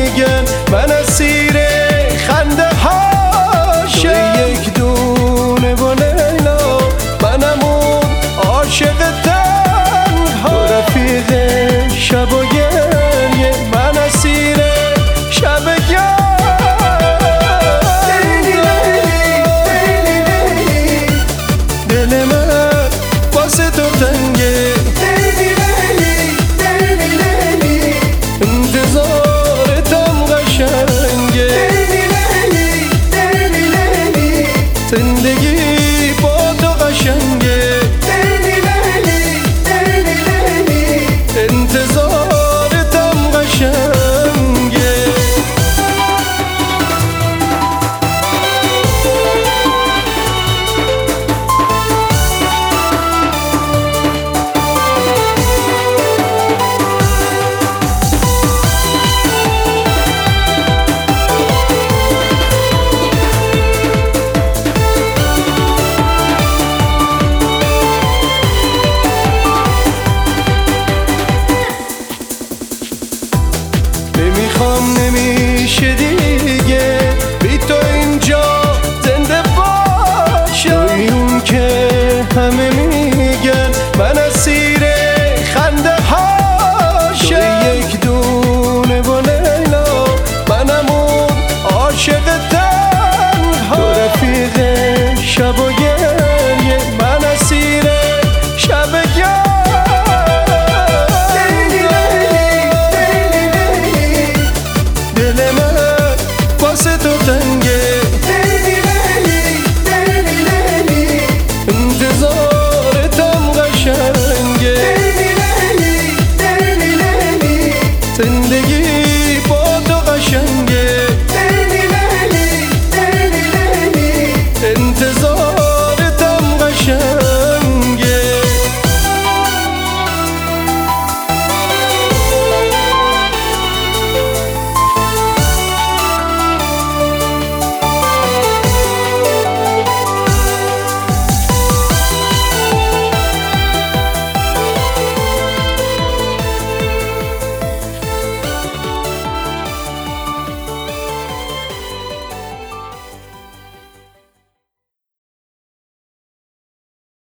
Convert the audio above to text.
میگن من اسیر خنده هاشم. یک دونه با لیلا منم اون عاشق تنها، رفیق شب و گریه من اسیر شب گریه. دل من واسه تو تنگه، انتظارتم قشنگه، زندگی با تو قشنگه، انتظارتم قشنگه. نمیخوام نمیشه دیگه بی تو اینجا زنده باشم، توی اون که همه میگن من اسیر خنده هاشم. یک دونه با لیلا منم اون عاشق تنها، رفیق شب و گریه من اسیر شب گریه. واسه تو تنگه، انتظارتم قشنگه، زندگی